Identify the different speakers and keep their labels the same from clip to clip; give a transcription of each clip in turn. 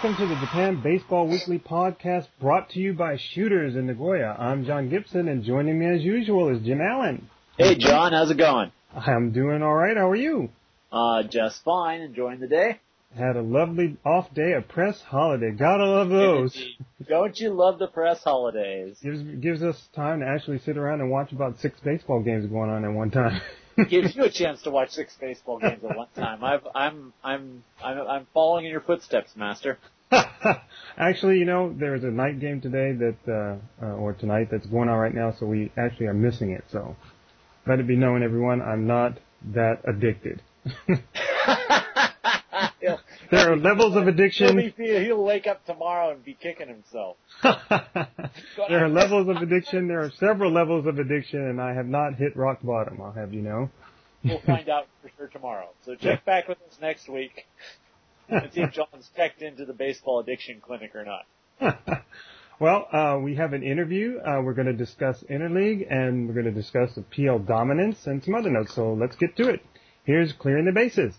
Speaker 1: welcome to the Japan Baseball Weekly podcast brought to you by Shooters in Nagoya. I'm John Gibson, and joining me as usual is Jim Allen.
Speaker 2: Hey, John, how's it going?
Speaker 1: I'm doing all right. How are you?
Speaker 2: Just fine. Enjoying the day.
Speaker 1: Had a lovely off day, a press holiday. Gotta love those.
Speaker 2: Don't you love the press holidays?
Speaker 1: Gives us time to actually sit around and watch about 6 baseball games going on at one time.
Speaker 2: Gives you a chance to watch 6 baseball games at one time. I'm following in your footsteps, Master.
Speaker 1: Actually, there's a night game today or tonight that's going on right now, so we actually are missing it. So let it be known, everyone, I'm not that addicted. There are levels of addiction.
Speaker 2: He'll wake up tomorrow and be kicking himself.
Speaker 1: There are levels of addiction. There are several levels of addiction, and I have not hit rock bottom, I'll have you know.
Speaker 2: We'll find out for sure tomorrow. So check back with us next week and see if John's checked into the baseball addiction clinic or not.
Speaker 1: Well, we have an interview. We're going to discuss Interleague, and we're going to discuss the PL dominance and some other notes. So let's get to it. Here's Clearing the Bases.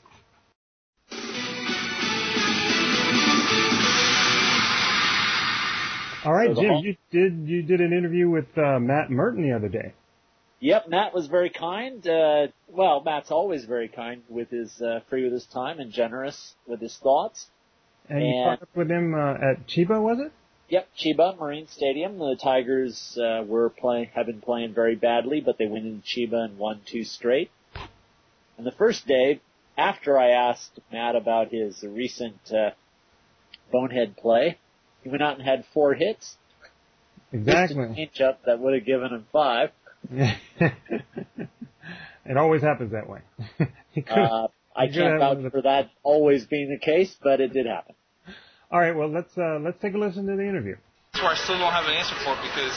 Speaker 1: All right, so Jim, you did an interview with Matt Merton the other day.
Speaker 2: Yep, Matt was very kind. Matt's always very kind with his free with his time and generous with his thoughts.
Speaker 1: And you caught up with him at Chiba, was it?
Speaker 2: Yep, Chiba Marine Stadium. The Tigers have been playing very badly, but they went into Chiba and won 2 straight. And the first day, after I asked Matt about his recent bonehead play, he went out and had 4 hits.
Speaker 1: Exactly.
Speaker 2: Just a change-up that would have given him 5.
Speaker 1: It always happens that way.
Speaker 2: I can't vouch for that always being the case, but it did happen.
Speaker 1: All right, well, let's take a listen to the interview.
Speaker 3: That's where I still don't have an answer for it because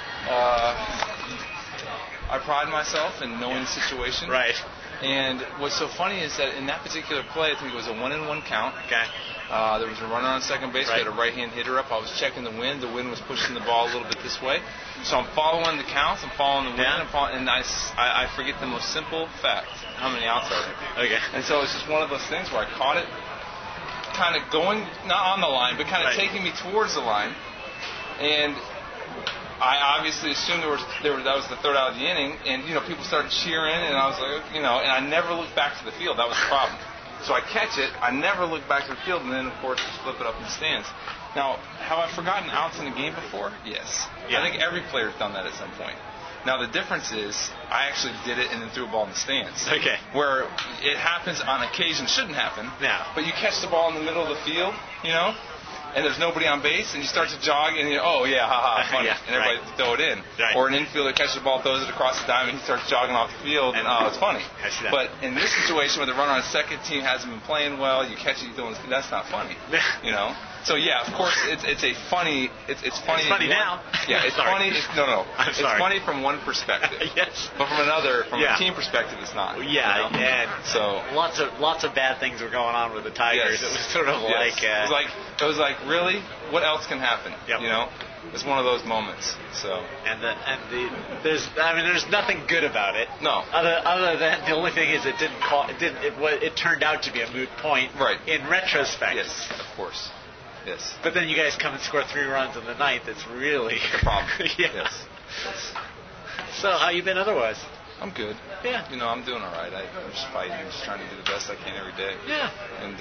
Speaker 3: I pride myself in knowing the situation.
Speaker 4: Right.
Speaker 3: And what's so funny is that in that particular play, I think it was a 1-1 count.
Speaker 4: Okay.
Speaker 3: There was a runner on second base.
Speaker 4: Right.
Speaker 3: We had a right-hand hitter up. I was checking the wind. The wind was pushing the ball a little bit this way. So I'm following the counts. I'm following the wind.
Speaker 4: Yeah.
Speaker 3: And I forget the most simple fact. How many outs are there?
Speaker 4: Okay.
Speaker 3: And so it's just one of those things where I caught it kind of going, not on the line, but kind of taking me towards the line. And I obviously assumed that was the third out of the inning, and people started cheering, and I was like, and I never looked back to the field. That was the problem. So I catch it, I never look back to the field, and then of course just flip it up in the stands. Now, have I forgotten outs in the game before? Yes. Yeah. I think every player's done that at some point. Now the difference is I actually did it and then threw a ball in the stands.
Speaker 4: Okay.
Speaker 3: Where it happens on occasion, shouldn't happen.
Speaker 4: Yeah.
Speaker 3: But you catch the ball in the middle of the field, and there's nobody on base, and you start to jog, and funny,
Speaker 4: yeah,
Speaker 3: and everybody throw it in.
Speaker 4: Right.
Speaker 3: Or an infielder catches the ball, throws it across the diamond, and he starts jogging off the field, and it's funny.
Speaker 4: I see that.
Speaker 3: But in this situation where the runner on the second team hasn't been playing well, you catch it, you throw it, that's not funny. So yeah, of course it's funny
Speaker 4: now.
Speaker 3: Yeah, it's funny. It's funny from one perspective.
Speaker 4: Yes.
Speaker 3: But from another, from a team perspective, it's not.
Speaker 4: Yeah, and
Speaker 3: so
Speaker 4: lots of bad things were going on with the Tigers.
Speaker 3: Yes.
Speaker 4: It was sort of
Speaker 3: it was like really, what else can happen?
Speaker 4: Yep.
Speaker 3: It's one of those moments. So
Speaker 4: there's nothing good about it.
Speaker 3: No.
Speaker 4: Other than the only thing is it turned out to be a moot point.
Speaker 3: Right.
Speaker 4: In retrospect.
Speaker 3: Yes, of course. Yes.
Speaker 4: But then you guys come and score 3 runs in the ninth. It's really
Speaker 3: the problem.
Speaker 4: Yes. So how you been otherwise?
Speaker 3: I'm good.
Speaker 4: Yeah.
Speaker 3: I'm doing all right. I'm just fighting. I'm just trying to do the best I can every day.
Speaker 4: Yeah.
Speaker 3: And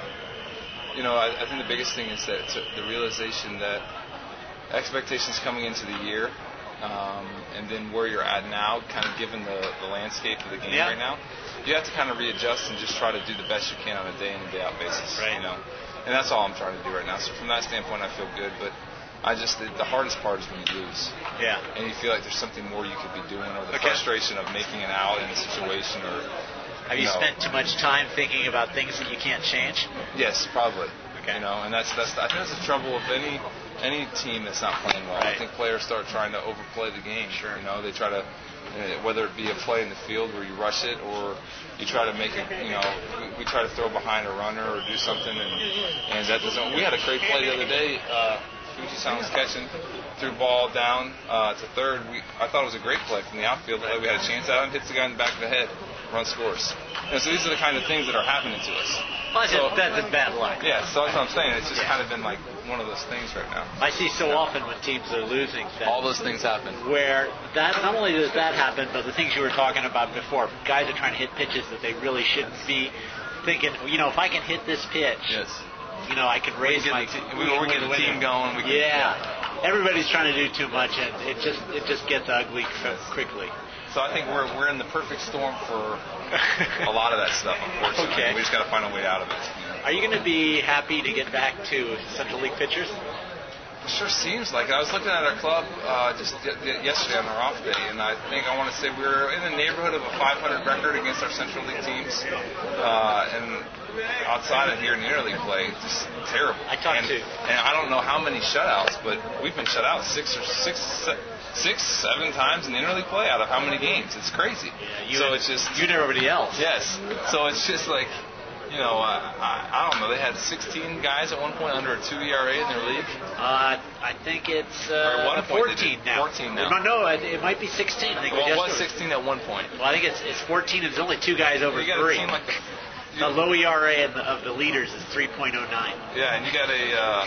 Speaker 3: I think the biggest thing is that the realization that expectations coming into the year, and then where you're at now, kind of given the landscape of the game right now, you have to kind of readjust and just try to do the best you can on a day in and day out basis.
Speaker 4: Right.
Speaker 3: And that's all I'm trying to do right now. So from that standpoint, I feel good. But the hardest part is when you lose.
Speaker 4: Yeah.
Speaker 3: And you feel like there's something more you could be doing, or the frustration of making it out in a situation, or.
Speaker 4: Have you spent too much time thinking about things that you can't change?
Speaker 3: Yes, probably.
Speaker 4: Okay.
Speaker 3: And I think that's the trouble with any team that's not playing well.
Speaker 4: Right.
Speaker 3: I think players start trying to overplay the game.
Speaker 4: Sure.
Speaker 3: They try to, whether it be a play in the field where you rush it, or you try to make it, we try to throw behind a runner or do something, and that doesn't. We had a great play the other day. Fuji-san was catching, threw ball down to third. I thought it was a great play from the outfield. We had a chance out and hits the guy in the back of the head. Run scores. So these are the kind of things that are happening to us.
Speaker 4: That's a bad luck.
Speaker 3: Yeah, so that's what I'm saying. It's just kind of been like one of those things right now.
Speaker 4: I see so often when teams are losing that
Speaker 3: all those things happen.
Speaker 4: Where that not only does that happen, but the things you were talking about before, guys are trying to hit pitches that they really shouldn't be thinking. If I can hit this pitch,
Speaker 3: yes,
Speaker 4: I can raise my.
Speaker 3: We're getting the team going.
Speaker 4: Everybody's trying to do too much, and it just gets ugly quickly.
Speaker 3: So I think we're in the perfect storm for a lot of that stuff, unfortunately.
Speaker 4: Okay.
Speaker 3: We just got to find a way out of it.
Speaker 4: Are you going to be happy to get back to Central League pitchers?
Speaker 3: It sure seems like it. I was looking at our club just yesterday on our off day, and I want to say we were in the neighborhood of a 500 record against our Central League teams. And outside of here in the interleague play, just terrible.
Speaker 4: I talked to.
Speaker 3: And I don't know how many shutouts, but we've been shut out six, 7 times in the interleague play out of how many games? It's crazy.
Speaker 4: Yeah,
Speaker 3: so it's just
Speaker 4: you and everybody else.
Speaker 3: Yes. So it's just like, I don't know. They had 16 guys at one point under a 2 ERA in their league.
Speaker 4: I think it's 14 now.
Speaker 3: 14 now.
Speaker 4: No, it might be 16. I think
Speaker 3: it was 16 at one point.
Speaker 4: Well, I think it's 14. There's only 2 guys over 3. The low ERA of the leaders is 3.09.
Speaker 3: Yeah, and you got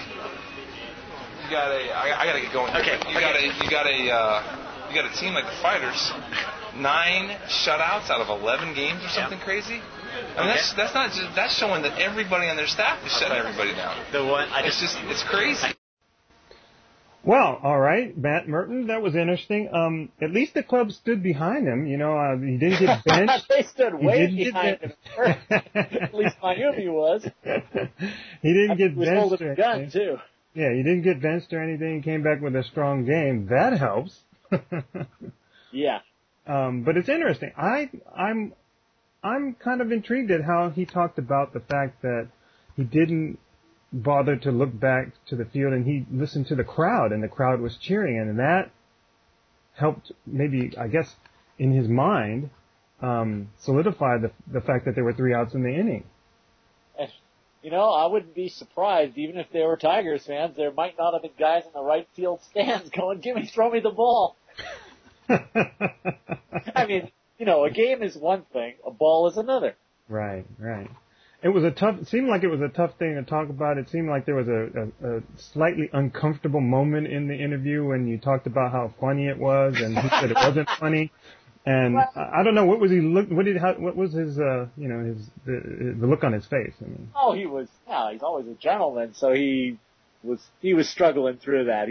Speaker 3: I got to get going.
Speaker 4: Okay.
Speaker 3: You got a team like the Fighters, 9 shutouts out of 11 games or something crazy. I mean, that's showing that everybody on their staff is shutting everybody down. It's crazy.
Speaker 1: Well, all right, Matt Merton, that was interesting. At least the club stood behind him. He didn't get benched.
Speaker 2: They stood way behind him. At least Miami was.
Speaker 1: He didn't get benched.
Speaker 2: He was holding a gun, too.
Speaker 1: Yeah, he didn't get benched or anything. He came back with a strong game. That helps.
Speaker 2: Yeah.
Speaker 1: But it's interesting. I'm kind of intrigued at how he talked about the fact that he didn't bother to look back to the field, and he listened to the crowd, and the crowd was cheering, and that helped maybe, I guess, in his mind, solidify the fact that there were 3 outs in the inning.
Speaker 2: I wouldn't be surprised, even if they were Tigers fans, there might not have been guys in the right field stands going, throw me the ball. I mean, a game is one thing, a ball is another.
Speaker 1: Right. It seemed like it was a tough thing to talk about. It seemed like there was a slightly uncomfortable moment in the interview when you talked about how funny it was, and he said it wasn't funny. And I don't know, what was his the look on his face? I mean.
Speaker 2: Oh, he's always a gentleman, so he was struggling through that.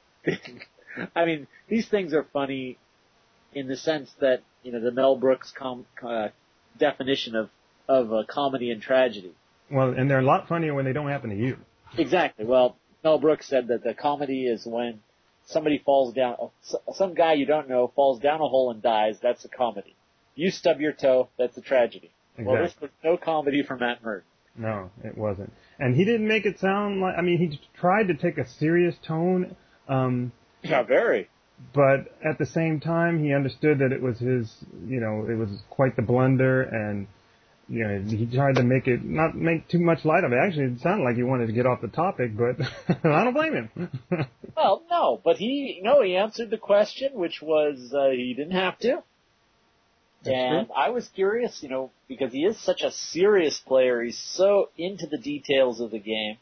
Speaker 2: I mean, these things are funny in the sense that, the Mel Brooks definition of comedy and tragedy.
Speaker 1: Well, and they're a lot funnier when they don't happen to you.
Speaker 2: Exactly. Well, Mel Brooks said that the comedy is when somebody falls down, some guy you don't know falls down a hole and dies. That's a comedy. You stub your toe. That's a tragedy. Exactly. Well, this was no comedy for Matt Merton.
Speaker 1: No, it wasn't. And he didn't make it sound like, he tried to take a serious tone.
Speaker 2: Yeah, very.
Speaker 1: But at the same time, he understood that it was his, it was quite the blunder, and, he tried to not make too much light of it. Actually, it sounded like he wanted to get off the topic, but I don't blame him.
Speaker 2: Well, no, but he answered the question, which was, he didn't have to.
Speaker 1: That's
Speaker 2: and
Speaker 1: true.
Speaker 2: I was curious, because he is such a serious player, he's so into the details of the game.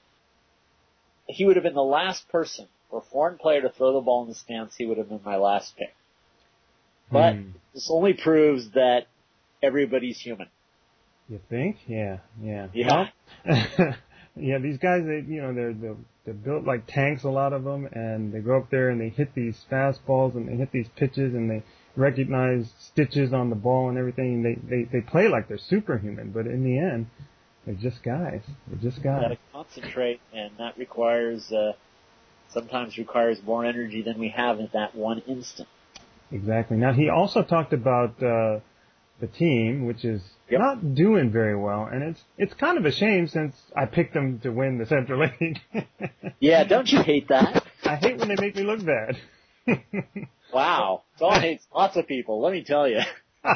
Speaker 2: He would have been the last person for a foreign player to throw the ball in the stands. He would have been my last pick. But this only proves that everybody's human.
Speaker 1: You think? Yeah.
Speaker 2: Yeah.
Speaker 1: Well, yeah, these guys, they're built like tanks, a lot of them, and they go up there and they hit these fastballs and they hit these pitches and they recognize stitches on the ball and everything. They play like they're superhuman, but in the end, they're just guys.
Speaker 2: You gotta concentrate, and that sometimes requires more energy than we have in that one instant.
Speaker 1: Exactly. Now, he also talked about the team, which is not doing very well, and it's kind of a shame since I picked them to win the Central League.
Speaker 2: Yeah, don't you hate that?
Speaker 1: I hate when they make me look bad.
Speaker 2: Wow. Dawn hates lots of people, let me tell you.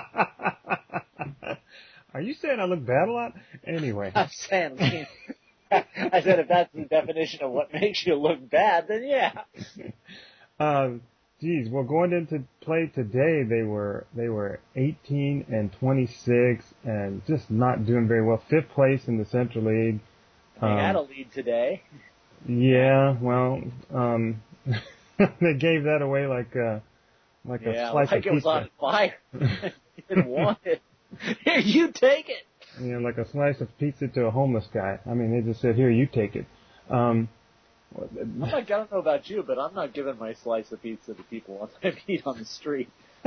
Speaker 1: Are you saying I look bad a lot? Anyway.
Speaker 2: I'm saying, I said if that's the definition of what makes you look bad, then yeah.
Speaker 1: Geez, well, going into play today, they were 18-26 and just not doing very well. 5th place in the Central League.
Speaker 2: They had a lead today.
Speaker 1: Yeah, well, they gave that away like a slice of pizza.
Speaker 2: It was on fire. You didn't want it. Here, you take it.
Speaker 1: You know, like a slice of pizza to a homeless guy. I mean, they just said, "Here, you take it."
Speaker 2: I don't know about you, but I'm not giving my slice of pizza to people I meet on the street.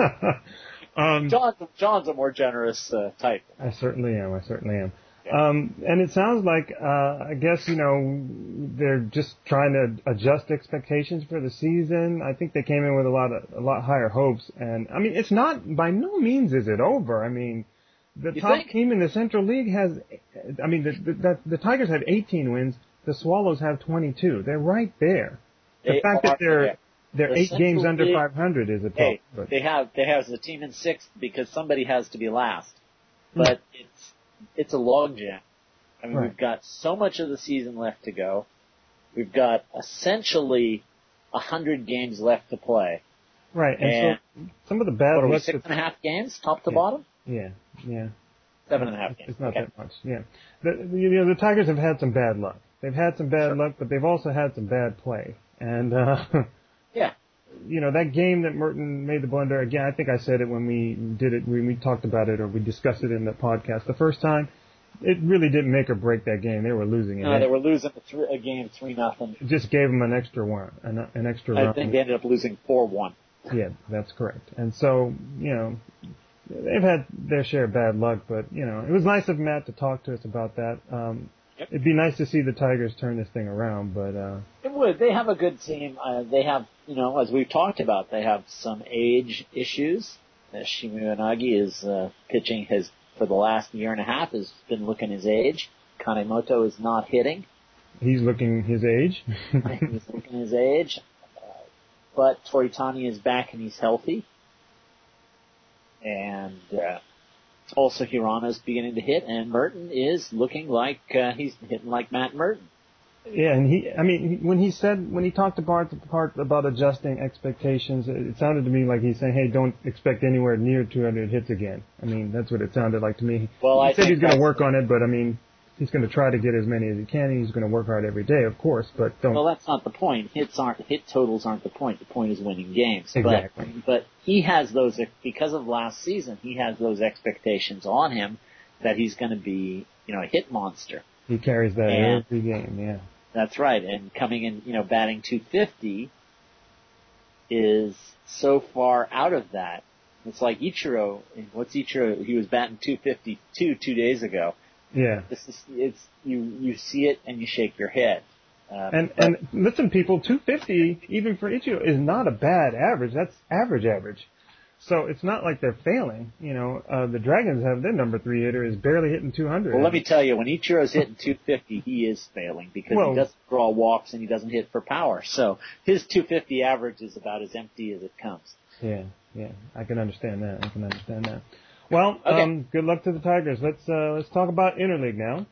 Speaker 2: John's a more generous type.
Speaker 1: I certainly am.
Speaker 2: Yeah.
Speaker 1: And it sounds like, I guess, you know, they're just trying to adjust expectations for the season. I think they came in with a lot higher hopes. And, I mean, it's not, by no means is it over. I mean, the top team in the Central League has, I mean, the Tigers have 18 wins. The Swallows have 22. They're right there. The fact that they're 8 games under 500 is a problem.
Speaker 2: Hey, they have the team in 6th because somebody has to be last. But it's a logjam. I mean, We've got so much of the season left to go. We've got essentially 100 games left to play.
Speaker 1: Right, and so some of the bad luck.
Speaker 2: 6.5 games, top to bottom?
Speaker 1: Yeah.
Speaker 2: 7.5 games.
Speaker 1: It's not that much. Yeah, the Tigers have had some bad luck. They've had some bad luck, but they've also had some bad play. And
Speaker 2: yeah.
Speaker 1: You know, that game that Merton made the blunder, again, I think I said it when we did it, when we talked about it or we discussed it in the podcast the first time, it really didn't make or break that game. They were losing it.
Speaker 2: No, they were losing a game 3-0.
Speaker 1: It just gave them an extra run.
Speaker 2: I think they ended up losing 4-1.
Speaker 1: Yeah, that's correct. And so, you know, they've had their share of bad luck, but, you know, it was nice of Matt to talk to us about that.
Speaker 2: Yep.
Speaker 1: It'd be nice to see the Tigers turn this thing around, but
Speaker 2: it would. They have a good team. They have, you know, as we've talked about, they have some age issues. Shimu Inagi is pitching for the last year and a half has been looking his age. Kanemoto is not hitting.
Speaker 1: He's looking his age.
Speaker 2: He's looking his age. But Toritani is back and he's healthy. And also Hirano's beginning to hit, and Merton is looking like he's hitting like Matt Merton.
Speaker 1: Yeah, and when he talked about the part about adjusting expectations, it sounded to me like he's saying, "Hey, don't expect anywhere near 200 hits again." I mean, that's what it sounded like to me.
Speaker 2: Well,
Speaker 1: he said he's going to work on it, but I mean, he's going to try to get as many as he can. And he's going to work hard every day, of course, but don't.
Speaker 2: Well, that's not the point. Hit totals aren't the point. The point is winning games.
Speaker 1: Exactly.
Speaker 2: But he has those because of last season. He has those expectations on him that he's going to be, you know, a hit monster.
Speaker 1: He carries that every game. Yeah.
Speaker 2: That's right. And coming in, you know, batting .250 is so far out of that. It's like Ichiro. What's Ichiro? He was batting .252 2 days ago.
Speaker 1: Yeah.
Speaker 2: You see it and you shake your head.
Speaker 1: And listen, people, 250 even for Ichiro is not a bad average. That's average. So it's not like they're failing. You know, the Dragons have their number 3 hitter is barely hitting 200.
Speaker 2: Well, let me tell you, when Ichiro's hitting 250, he is failing because he doesn't draw walks and he doesn't hit for power. So his 250 average is about as empty as it comes.
Speaker 1: Yeah, I can understand that. Well,
Speaker 2: okay.
Speaker 1: Good luck to the Tigers. Let's talk about interleague now.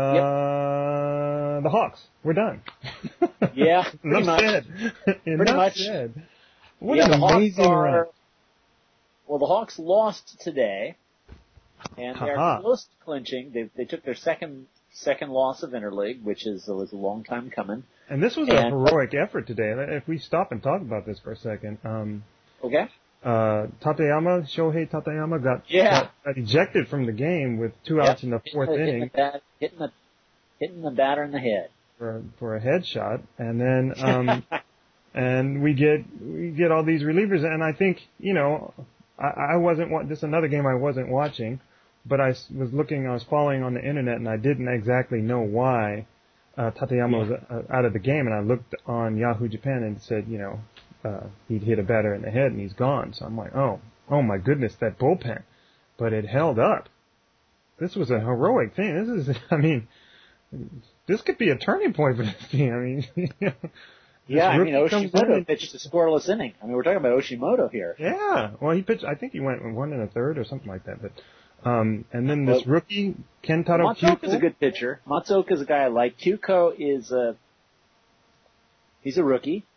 Speaker 1: The Hawks. We're done.
Speaker 2: Yeah, pretty much.
Speaker 1: Enough said. What an amazing run.
Speaker 2: Well, the Hawks lost today, and they're close to clinching. They took their second loss of interleague, which was a long time coming.
Speaker 1: And this was a heroic effort today. If we stop and talk about this for a second.
Speaker 2: Okay.
Speaker 1: Shohei Tateyama got ejected from the game with 2 outs in the 4th inning.
Speaker 2: Hitting the batter in the head.
Speaker 1: For a headshot. And then, and we get all these relievers. And I think, you know, I wasn't, this is another game I wasn't watching, but I was following on the internet and I didn't exactly know why, Tateyama was out of the game. And I looked on Yahoo Japan and said, you know, he'd hit a batter in the head and he's gone. So I'm like, oh my goodness, that bullpen. But it held up. This was a heroic thing. This could be a turning point for this team. I mean,
Speaker 2: Oshimoto pitched a scoreless inning. I mean, we're talking about Oshimoto here.
Speaker 1: Yeah. Well, he pitched, I think he went 1 1/3 or something like that. But, and then this rookie, Kentaro Kyuko.
Speaker 2: Matsuoka's a good pitcher. Matsuoka's a guy I like. Kyuko is he's a rookie.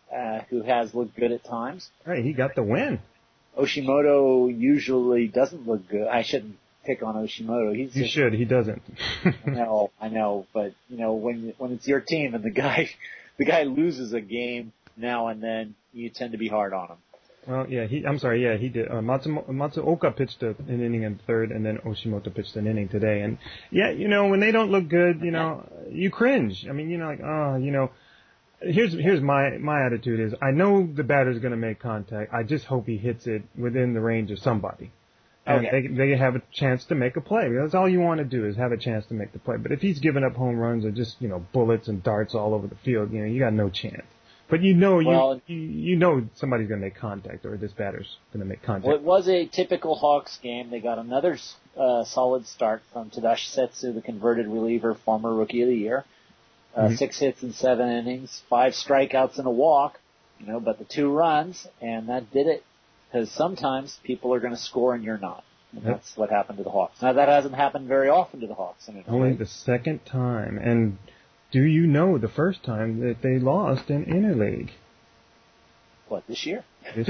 Speaker 2: who has looked good at times.
Speaker 1: Right, he got the win.
Speaker 2: Oshimoto usually doesn't look good. I shouldn't pick on Oshimoto.
Speaker 1: You should. He doesn't.
Speaker 2: I know, but when it's your team and the guy loses a game now and then, you tend to be hard on him.
Speaker 1: Well, yeah, he did. Matsuoka pitched an inning in third, and then Oshimoto pitched an inning today. And yeah, when they don't look good, you cringe. I mean, here's my attitude is I know the batter's going to make contact. I just hope he hits it within the range of somebody. And they have a chance to make a play. That's all you want to do is have a chance to make the play. But if he's giving up home runs or just, bullets and darts all over the field, you got no chance. But you know somebody's going to make contact, or this batter's going to make contact.
Speaker 2: Well, it was a typical Hawks game. They got another solid start from Tadashi Setsu, the converted reliever, former Rookie of the Year. 6 hits in 7 innings, 5 strikeouts and a walk, but the 2 runs, and that did it. Because sometimes people are going to score and you're not. And that's what happened to the Hawks. Now, that hasn't happened very often to the Hawks.
Speaker 1: Only the second time. And do you know the first time that they lost in Interleague?
Speaker 2: What, this year?
Speaker 1: It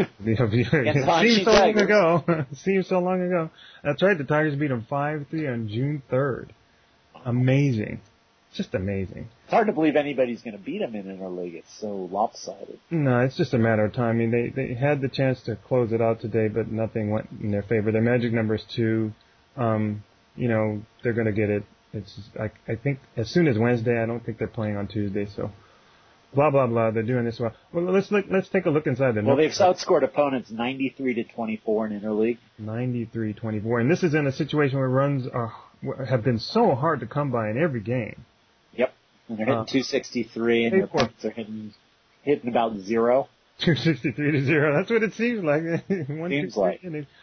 Speaker 1: seems so long ago. That's right. The Tigers beat them 5-3 on June 3rd. Amazing. Just amazing.
Speaker 2: It's hard to believe anybody's going to beat them in Interleague. It's so lopsided.
Speaker 1: No, it's just a matter of time. I mean, they had the chance to close it out today, but nothing went in their favor. Their magic number is 2. They're going to get it. It's just, I think as soon as Wednesday. I don't think they're playing on Tuesday. So, blah blah blah. They're doing this well. Well, let's take a look inside the.
Speaker 2: Well, they've outscored opponents 93-24 in Interleague.
Speaker 1: 93-24, and this is in a situation where runs have been so hard to come by in every game.
Speaker 2: Yep, and they're hitting 263, and their points are hitting about 0.
Speaker 1: 263-0. That's what it seems like.
Speaker 2: Seems like.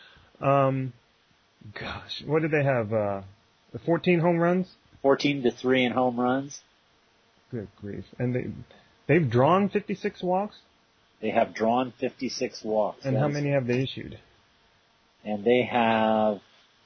Speaker 1: Gosh, what did they have? 14 home runs?
Speaker 2: 14-3 in home runs.
Speaker 1: Good grief! And they've drawn 56 walks.
Speaker 2: They have drawn 56 walks.
Speaker 1: And how many have they issued?
Speaker 2: And they have.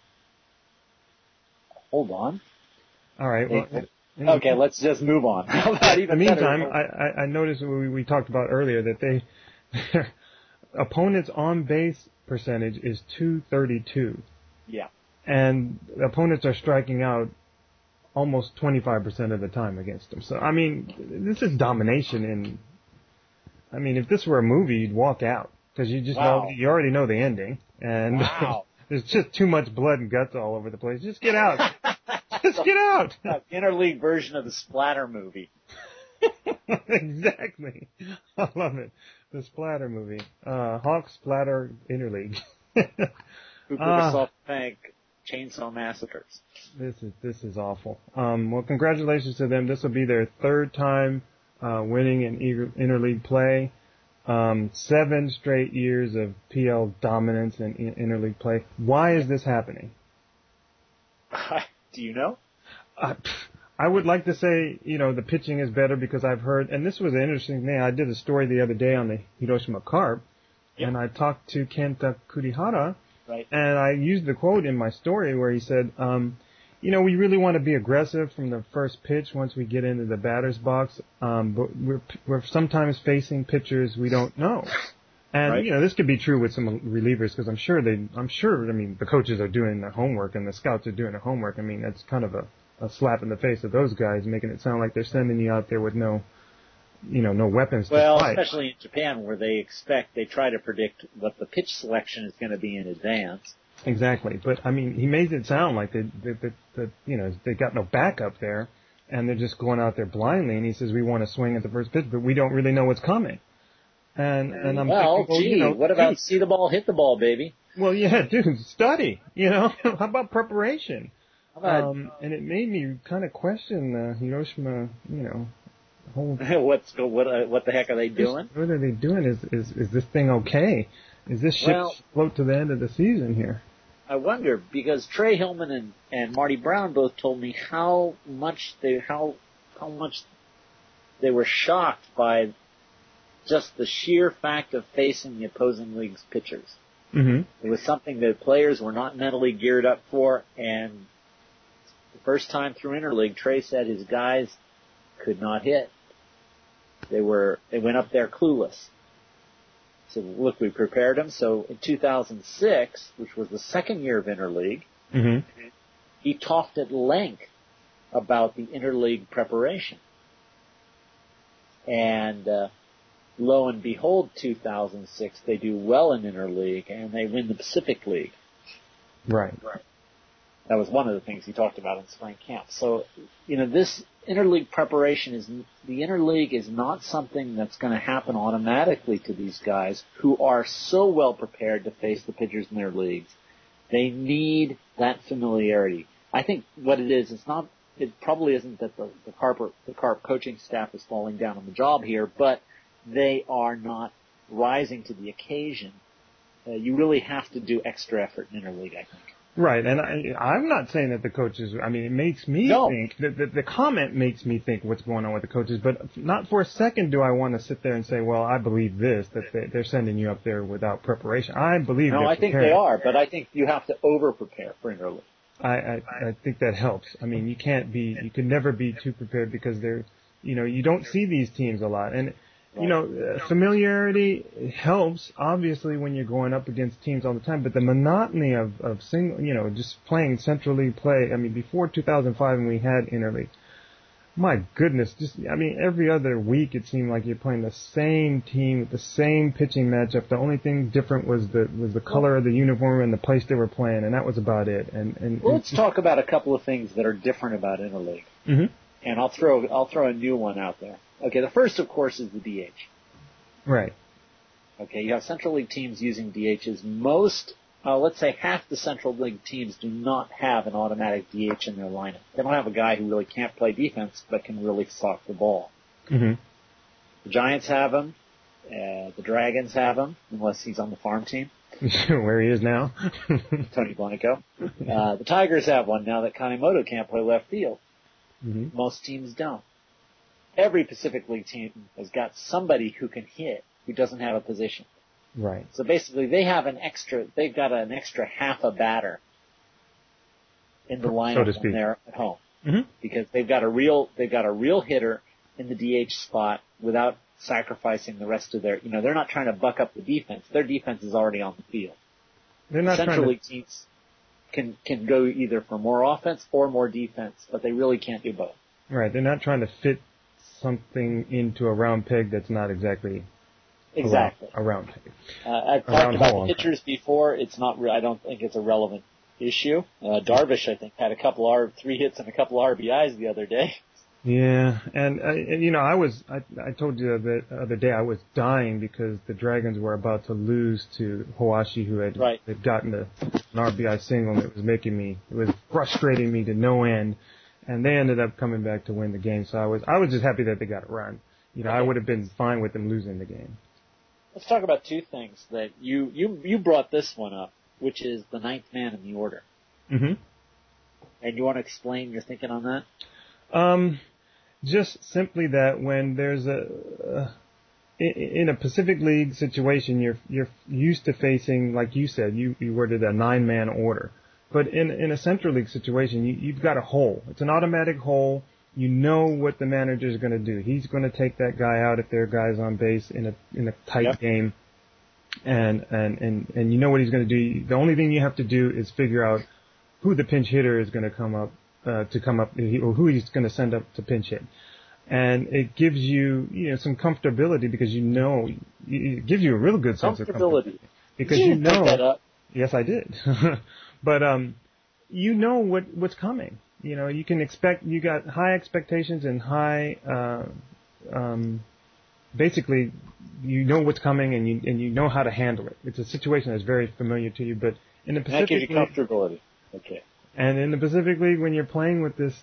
Speaker 2: Hold on.
Speaker 1: All right.
Speaker 2: Okay, let's just move on.
Speaker 1: In the meantime, I noticed we talked about earlier that their opponents' on base percentage is .232.
Speaker 2: Yeah. And
Speaker 1: opponents are striking out almost 25% of the time against them. So, I mean, this is domination if this were a movie, you'd walk out. Because you already know the ending. And there's just too much blood and guts all over the place. Just get out. Just get out.
Speaker 2: Interleague version of the splatter movie.
Speaker 1: Exactly. I love it. The splatter movie. Hawk Splatter Interleague.
Speaker 2: Soft Bank Chainsaw Massacres.
Speaker 1: This is awful. Well, congratulations to them. This will be their 3rd time winning in interleague play. 7 straight years of PL dominance in interleague play. Why is this happening?
Speaker 2: Do you know?
Speaker 1: I would like to say, the pitching is better because I've heard, and this was an interesting thing. I did a story the other day on the Hiroshima Carp, and I talked to Kenta Kurihara.
Speaker 2: Right.
Speaker 1: And I used the quote in my story where he said, we really want to be aggressive from the first pitch once we get into the batter's box, but we're sometimes facing pitchers we don't know. And, this could be true with some relievers because I'm sure, the coaches are doing their homework and the scouts are doing their homework. I mean, that's kind of a slap in the face of those guys, making it sound like they're sending you out there with no weapons to fight.
Speaker 2: Well, especially in Japan where they try to predict what the pitch selection is going to be in advance.
Speaker 1: Exactly. But, he made it sound like they got no backup there and they're just going out there blindly. And he says, we want to swing at the first pitch, but we don't really know what's coming. And I'm thinking,
Speaker 2: what about see the ball, hit the ball, baby?
Speaker 1: Well, yeah, dude, study, How about preparation? And it made me kind of question Hiroshima,
Speaker 2: what the heck are they doing?
Speaker 1: What are they doing? Is this thing okay? Is this ship float to the end of the season here?
Speaker 2: I wonder because Trey Hillman and Marty Brown both told me how much they were shocked by just the sheer fact of facing the opposing league's pitchers.
Speaker 1: Mm-hmm.
Speaker 2: It was something that players were not mentally geared up for, and the first time through interleague, Trey said his guys could not hit. They went up there clueless. So look, we prepared them. So in 2006, which was the second year of interleague, he talked at length about the interleague preparation. And lo and behold, 2006, they do well in interleague and they win the Pacific League.
Speaker 1: Right.
Speaker 2: That was one of the things he talked about in spring camp. So, this interleague preparation the interleague is not something that's going to happen automatically to these guys who are so well prepared to face the pitchers in their leagues. They need that familiarity. I think what it is, it probably isn't that the Carp coaching staff is falling down on the job here, but they are not rising to the occasion. You really have to do extra effort in interleague, I think.
Speaker 1: Right, and I'm not saying that the coaches, it makes me think, the comment makes me think what's going on with the coaches, but not for a second do I want to sit there and say, well, I believe this, that they're sending you up there without preparation. I believe they're prepared.
Speaker 2: No, I think they are, but I think you have to over-prepare for interleague.
Speaker 1: I think that helps. You can never be too prepared because you don't see these teams a lot. And, familiarity helps, obviously, when you're going up against teams all the time, but the monotony of single, just playing Central League play, before 2005 when we had interleague, my goodness, every other week it seemed like you're playing the same team with the same pitching matchup. The only thing different was the color of the uniform and the place they were playing, and that was about it. And
Speaker 2: let's talk about a couple of things that are different about interleague.
Speaker 1: Mm-hmm.
Speaker 2: And I'll throw a new one out there. Okay, the first, of course, is the DH.
Speaker 1: Right.
Speaker 2: Okay, you have Central League teams using DHs. Most, let's say half the Central League teams do not have an automatic DH in their lineup. They don't have a guy who really can't play defense but can really sock the ball.
Speaker 1: Mm-hmm.
Speaker 2: The Giants have him. The Dragons have him, unless he's on the farm team.
Speaker 1: Where he is now.
Speaker 2: Tony Blanco. The Tigers have one now that Kanemoto can't play left field.
Speaker 1: Mm-hmm.
Speaker 2: Most teams don't. Every Pacific League team has got somebody who can hit who doesn't have a position.
Speaker 1: Right.
Speaker 2: So basically they've got an extra half a batter in the lineup when they're at home.
Speaker 1: Mm-hmm.
Speaker 2: Because they've got a real hitter in the DH spot without sacrificing the rest of their, they're not trying to buck up the defense. Their defense is already on the field.
Speaker 1: They're not
Speaker 2: Central League teams can go either for more offense or more defense, but they really can't do both.
Speaker 1: Right. They're not trying to fit something into a round peg that's not exactly a round peg.
Speaker 2: I've talked about the pitchers before. It's not. I don't think it's a relevant issue. Darvish, I think, had 3 hits and a couple RBIs the other day.
Speaker 1: Yeah, and I told you the other day I was dying because the Dragons were about to lose to Hoashi, who had gotten an RBI single, and it was frustrating me to no end. And they ended up coming back to win the game. So I was just happy that they got a run. I would have been fine with them losing the game.
Speaker 2: Let's talk about two things that you brought this one up, which is the ninth man in the order.
Speaker 1: Mm-hmm.
Speaker 2: And you want to explain your thinking on that?
Speaker 1: Just simply that when there's in a Pacific League situation, you're used to facing, like you said, you worded a 9-man order. But in a Central League situation, you've got a hole. It's an automatic hole. You know what the manager's going to do. He's going to take that guy out if there are guys on base in a tight game, and you know what he's going to do. The only thing you have to do is figure out who the pinch hitter is going to come up, or who he's going to send up to pinch hit. And it gives you some comfortability because it gives you a real good sense of comfortability. Because
Speaker 2: you know. That up?
Speaker 1: Yes, I did. But you know what's coming. You can expect. You got high expectations and high. Basically, you know what's coming and you know how to handle it. It's a situation that's very familiar to you. But in the Pacific
Speaker 2: League, that gives you comfortability. Okay.
Speaker 1: And in the Pacific League, when you're playing with this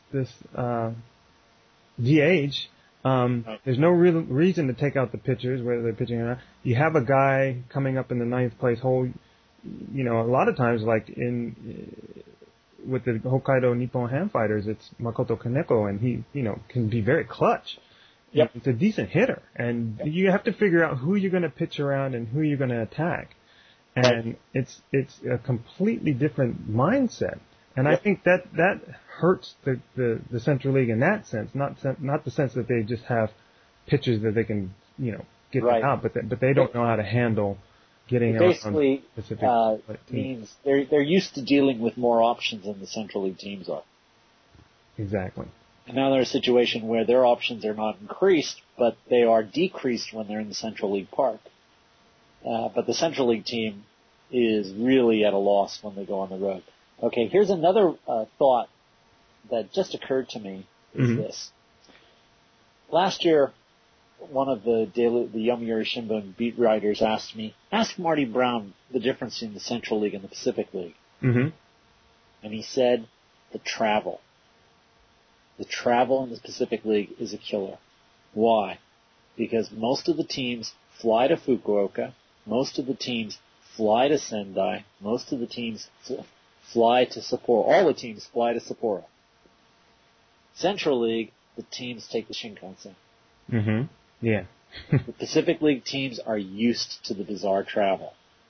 Speaker 1: DH, there's no real reason to take out the pitchers, whether they're pitching or not. You have a guy coming up in the 9th place hole. A lot of times, like with the Hokkaido Nippon Ham Fighters, it's Makoto Kaneko, and he, can be very clutch.
Speaker 2: Yep.
Speaker 1: It's a decent hitter, and you have to figure out who you're going to pitch around and who you're going to attack. And it's a completely different mindset. And I think that hurts the Central League in that sense, not the sense that they just have pitches that they can, get
Speaker 2: Right.
Speaker 1: them out, but they don't know how to handle getting
Speaker 2: It
Speaker 1: out
Speaker 2: basically
Speaker 1: on specific teams.
Speaker 2: means they're used to dealing with more options than the Central League teams are.
Speaker 1: Exactly.
Speaker 2: And now they're in a situation where their options are not increased, but they are decreased when they're in the Central League park. But the Central League team is really at a loss when they go on the road. Okay, here's another thought that just occurred to me is this. Last year, one of the Yomiuri Shimbun beat writers asked Marty Brown the difference in the Central League and the Pacific League.
Speaker 1: Mm-hmm.
Speaker 2: And he said the travel. The travel in the Pacific League is a killer. Why? Because most of the teams fly to Fukuoka, most of the teams fly to Sendai, most of the teams fly to Sapporo. All the teams fly to Sapporo. Central League, the teams take the Shinkansen.
Speaker 1: Mm-hmm. Yeah.
Speaker 2: The Pacific League teams are used to the bizarre travel.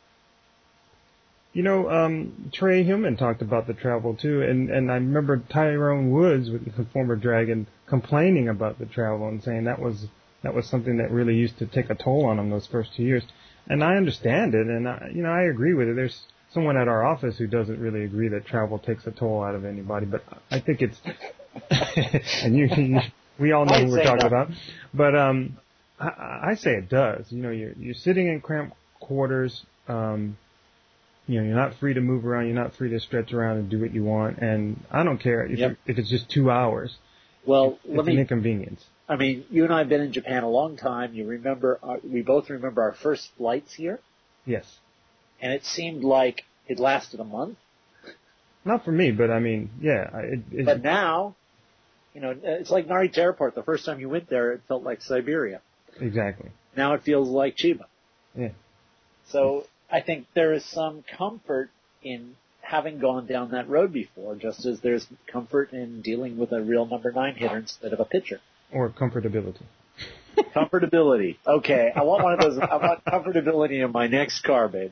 Speaker 1: Trey Hillman talked about the travel too, and I remember Tyrone Woods, the former Dragon, complaining about the travel and saying that was something that really used to take a toll on him those first 2 years. And I understand it, and I agree with it. There's someone at our office who doesn't really agree that travel takes a toll out of anybody, but I think it's and we all know who we're talking about. But I say it does. You're sitting in cramped quarters. You're not free to move around. You're not free to stretch around and do what you want. And I don't care if it's just 2 hours.
Speaker 2: Well,
Speaker 1: it's an inconvenience.
Speaker 2: I mean, you and I have been in Japan a long time. You remember, we both remember our first flights here.
Speaker 1: Yes.
Speaker 2: And it seemed like it lasted a month.
Speaker 1: Not for me, but I mean, yeah.
Speaker 2: But now, it's like Narita Airport. The first time you went there, it felt like Siberia.
Speaker 1: Exactly.
Speaker 2: Now it feels like Chiba.
Speaker 1: Yeah.
Speaker 2: So I think there is some comfort in having gone down that road before, just as there's comfort in dealing with a real number 9 hitter instead of a pitcher.
Speaker 1: Or comfortability.
Speaker 2: Comfortability. Okay, I want one of those. I want comfortability in my next car, babe.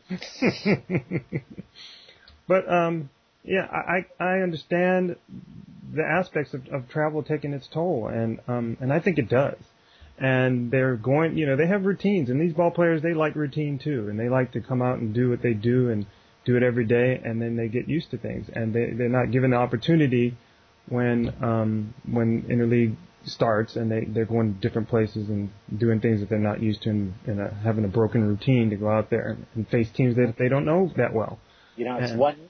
Speaker 1: But yeah, I understand the aspects of travel taking its toll, and I think it does. And they're going, they have routines, and these ball players, they like routine too, and they like to come out and do what they do and do it every day, and then they get used to things, and they're not given the opportunity when interleague starts and they're going to different places and doing things that they're not used to and having a broken routine to go out there and face teams that they don't know that well.
Speaker 2: It's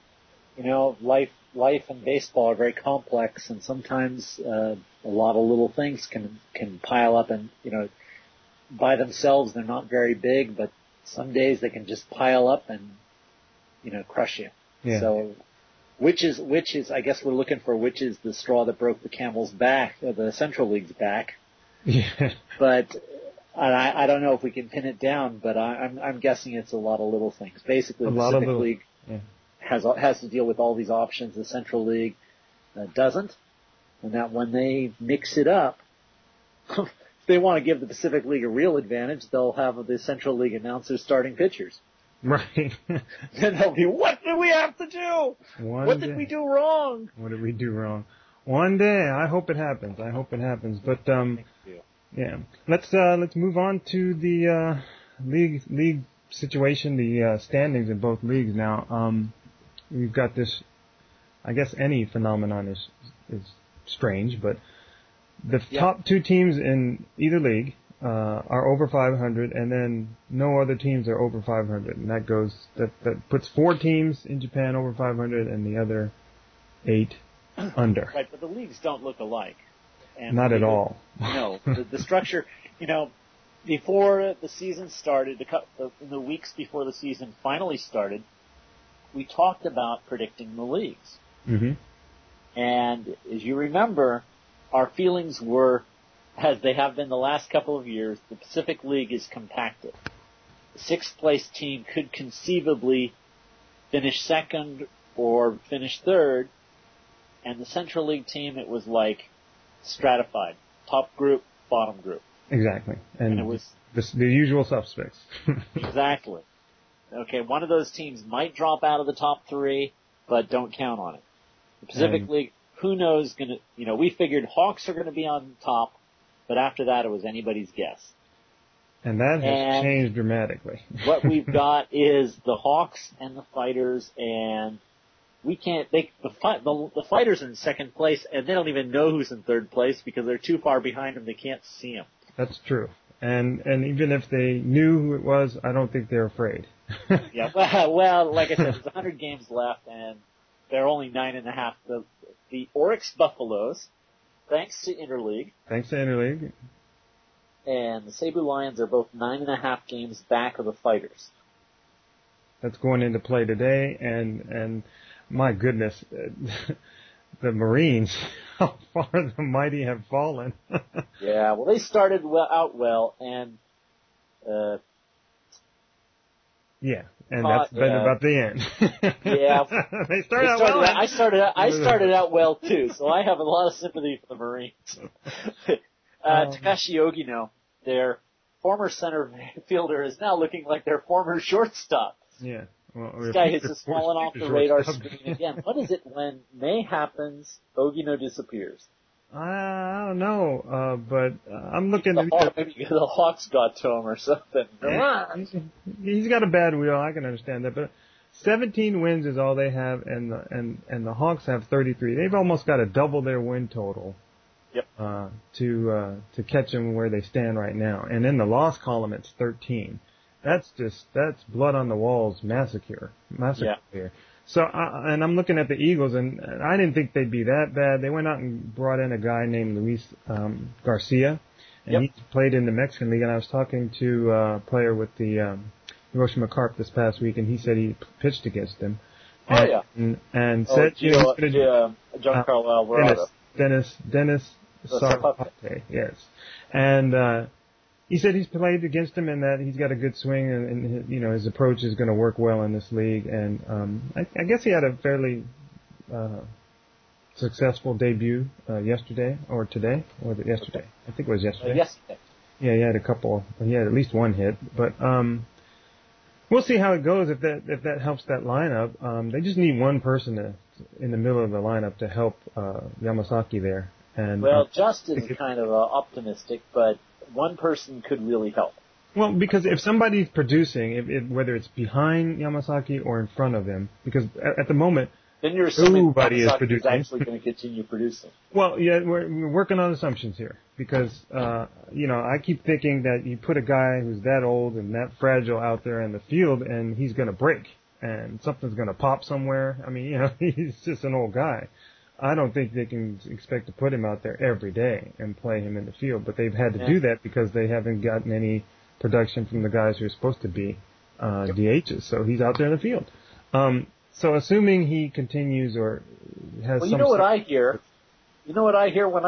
Speaker 2: life and baseball are very complex, and sometimes a lot of little things can pile up, and by themselves they're not very big, but some days they can just pile up and crush you.
Speaker 1: Yeah.
Speaker 2: So which is I guess we're looking for which is the straw that broke the camel's back, or the Central League's back.
Speaker 1: Yeah.
Speaker 2: But I don't know if we can pin it down, but I'm guessing it's a lot of little things. Basically, the Pacific League has to deal with all these options. The Central League doesn't, and that when they mix it up, if they want to give the Pacific League a real advantage, they'll have the Central League announcers starting pitchers.
Speaker 1: Right.
Speaker 2: Then they'll be, what did we have to do? What did we do wrong?
Speaker 1: What did we do wrong? One day, I hope it happens. But yeah, let's move on to the league situation, the standings in both leagues now. We've got this. I guess any phenomenon is strange, but the top 2 teams in either league are over 500, and then no other teams are over 500, and that puts 4 teams in Japan over 500, and the other 8 under.
Speaker 2: Right, but the leagues don't look alike. And
Speaker 1: not at all.
Speaker 2: No, the structure. Before the season started, in the weeks before the season finally started, we talked about predicting the leagues.
Speaker 1: Mm-hmm.
Speaker 2: And as you remember, our feelings were, as they have been the last couple of years, the Pacific League is compacted. The 6th place team could conceivably finish 2nd or finish 3rd, and the Central League team, it was like stratified. Top group, bottom group.
Speaker 1: Exactly. And
Speaker 2: it was
Speaker 1: the usual suspects.
Speaker 2: Exactly. Okay, one of those teams might drop out of the top 3, but don't count on it. The Pacific League, who knows, we figured Hawks are going to be on top, but after that it was anybody's guess.
Speaker 1: And that has changed dramatically.
Speaker 2: What we've got is the Hawks and the Fighters, and we can't. The Fighters are in second place, and they don't even know who's in third place because they're too far behind them. They can't see them.
Speaker 1: That's true. And even if they knew who it was, I don't think they're afraid.
Speaker 2: Yeah. Well, like I said, there's 100 games left, and they're only 9.5. The Oryx Buffaloes, thanks to Interleague. And the Cebu Lions are both 9.5 games back of the Fighters.
Speaker 1: That's going into play today, and my goodness, the Marines, how far the mighty have fallen.
Speaker 2: Yeah, well, they started out well, and
Speaker 1: that's been about the end.
Speaker 2: Yeah,
Speaker 1: they started out well.
Speaker 2: I started out well too, so I have a lot of sympathy for the Marines. Takashi Ogino, their former center fielder, is now looking like their former shortstop.
Speaker 1: Yeah. Well,
Speaker 2: this guy has just fallen off the radar screen again. What is it when May happens, Ogino disappears?
Speaker 1: I don't know, but I'm looking at...
Speaker 2: Maybe the Hawks got to him or something.
Speaker 1: He's got a bad wheel, I can understand that, but 17 wins is all they have, and the Hawks have 33. They've almost got to double their win total.
Speaker 2: Yep.
Speaker 1: To catch them where they stand right now. And in the loss column, it's 13. That's blood on the walls massacre here. So, and I'm looking at the Eagles, and I didn't think they'd be that bad. They went out and brought in a guy named Luis Garcia, and he played in the Mexican League. And I was talking to a player with the Hiroshima Carp this past week, and he said he pitched against them. And said
Speaker 2: Giancarlo Alvarado.
Speaker 1: Dennis Sarpate, yes. And he said he's played against him and that he's got a good swing and his approach is going to work well in this league. And I guess he had a fairly successful debut yesterday or today. Or was it yesterday? I think it was yesterday.
Speaker 2: Yesterday.
Speaker 1: Yeah, he had at least one hit. But we'll see how it goes if that helps that lineup. They just need one person in the middle of the lineup to help Yamasaki there. And
Speaker 2: Justin's kind of optimistic, but one person could really help.
Speaker 1: Well, because if somebody's producing, whether it's behind Yamasaki or in front of him, because at the moment,
Speaker 2: then you're assuming
Speaker 1: nobody is producing.
Speaker 2: Actually going to continue producing.
Speaker 1: Well, yeah, we're working on assumptions here because I keep thinking that you put a guy who's that old and that fragile out there in the field, and he's going to break and something's going to pop somewhere. I mean, he's just an old guy. I don't think they can expect to put him out there every day and play him in the field, but they've had to do that because they haven't gotten any production from the guys who are supposed to be DHs. So he's out there in the field. So assuming he continues or has some...
Speaker 2: You know what I hear? You know what I hear when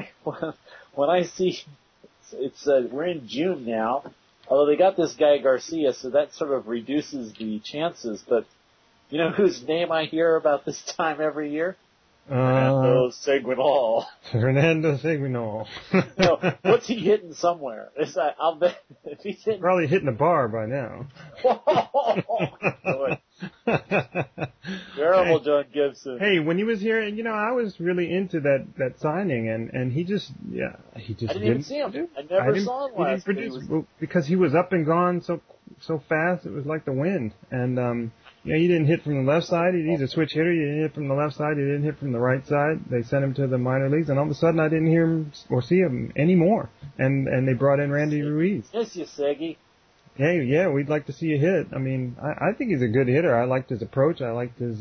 Speaker 2: I see it's we're in June now. Although they got this guy Garcia, so that sort of reduces the chances. But you know whose name I hear about this time every year? Fernando Seguinol.
Speaker 1: Fernando Seguinol.
Speaker 2: No, what's he hitting somewhere? I'll bet if he's hitting...
Speaker 1: Probably hitting a bar by now.
Speaker 2: Terrible John Gibson.
Speaker 1: Hey, when he was here, I was really into that signing, and he just
Speaker 2: I didn't even see him. I never saw him last.
Speaker 1: Because he was up and gone so fast. It was like the wind, and he didn't hit from the left side. He's a switch hitter. He didn't hit from the left side. He didn't hit from the right side. They sent him to the minor leagues, and all of a sudden I didn't hear him or see him anymore. And they brought in Randy Ruiz.
Speaker 2: Yes, you Seggy.
Speaker 1: Hey, yeah, we'd like to see a hit. I mean, I think he's a good hitter. I liked his approach. I liked his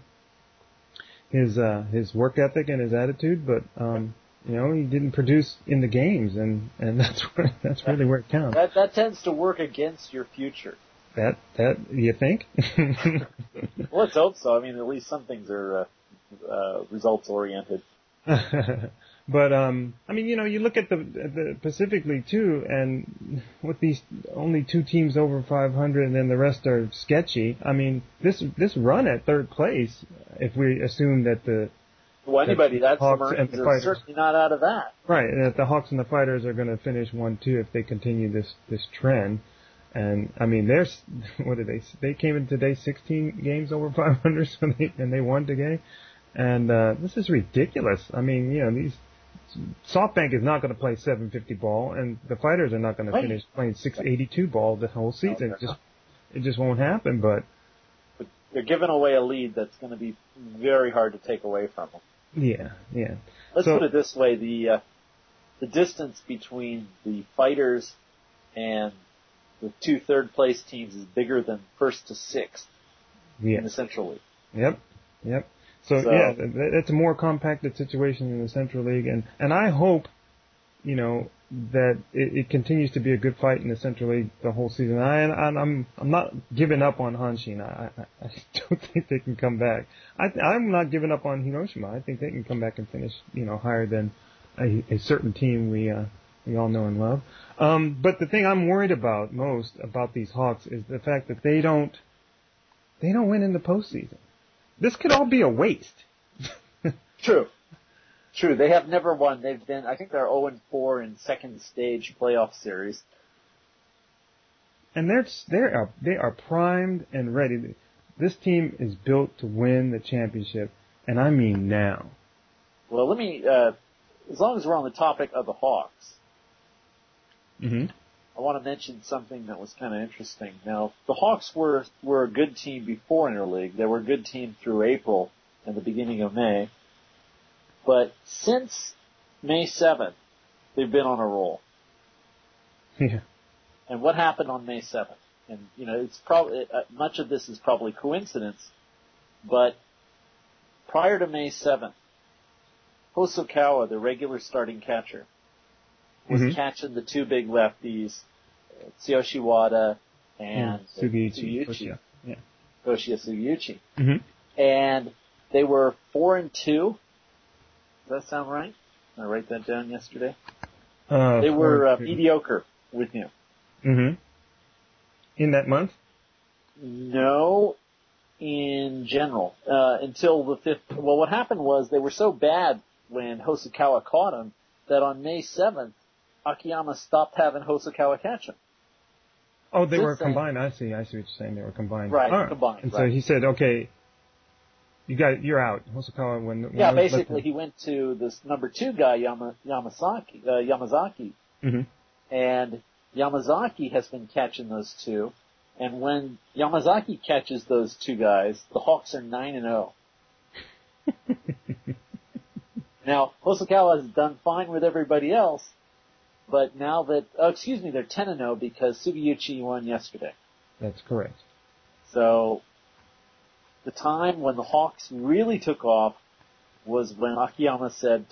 Speaker 1: work ethic and his attitude, but he didn't produce in the games, and that's really where it counts.
Speaker 2: That tends to work against your future.
Speaker 1: That you think?
Speaker 2: Well, let's hope so. I mean, at least some things are results oriented.
Speaker 1: But you look at the Pacific League too, and with these only two teams over 500, and then the rest are sketchy. I mean, this run at third place, if we assume that the
Speaker 2: Hawks and the Fighters are certainly not out of that.
Speaker 1: Right, and that the Hawks and the Fighters are going to finish 1-2 if they continue this trend. And I mean, they came in today 16 games over 500, and they won today. And this is ridiculous. I mean, these SoftBank is not going to play 750 ball, and the Fighters are not going to finish playing 682 ball the whole season. It just won't happen. But
Speaker 2: they're giving away a lead that's going to be very hard to take away from them.
Speaker 1: Yeah.
Speaker 2: Let's put it this way: the distance between the Fighters and the 2 third-place teams is bigger than first to sixth in the Central League.
Speaker 1: Yep. So yeah, it's a more compacted situation in the Central League, and I hope, that it continues to be a good fight in the Central League the whole season. I'm not giving up on Hanshin. I don't think they can come back. I'm not giving up on Hiroshima. I think they can come back and finish, higher than a certain team we all know and love. But the thing I'm worried about most about these Hawks is the fact that they don't win in the postseason. This could all be a waste.
Speaker 2: True. They have never won. I think they're 0-4 in second stage playoff series.
Speaker 1: And they are primed and ready. This team is built to win the championship, and I mean now.
Speaker 2: Well, let me, as long as we're on the topic of the Hawks, I want to mention something that was kind of interesting. Now, the Hawks were a good team before Interleague. They were a good team through April and the beginning of May. But since May 7th, they've been on a roll.
Speaker 1: Yeah.
Speaker 2: And what happened on May 7th? And, it's probably, much of this is probably coincidence, but prior to May 7th, Hosokawa, the regular starting catcher, was catching the 2 big lefties, Tsuyoshi Wada and Sugiyuchi. Toshiya Sugiyuchi. And they were 4-2. Does that sound right? Did I write that down yesterday? They were mediocre with him.
Speaker 1: In that month?
Speaker 2: No, in general. Until the 5th. Well, what happened was they were so bad when Hosokawa caught him that on May 7th, Akiyama stopped having Hosokawa catch him.
Speaker 1: Oh, they were combined. I see what you're saying. They were combined.
Speaker 2: Right, combined.
Speaker 1: And so he said, okay, you're out. Hosokawa, when
Speaker 2: basically he went to this number 2 guy, Yamazaki. And Yamazaki has been catching those 2. And when Yamazaki catches those 2 guys, the Hawks are 9-0. Now, Hosokawa has done fine with everybody else, but now that, they're 10-0 because Sugiyuchi won yesterday.
Speaker 1: That's correct.
Speaker 2: So, the time when the Hawks really took off was when Akiyama said,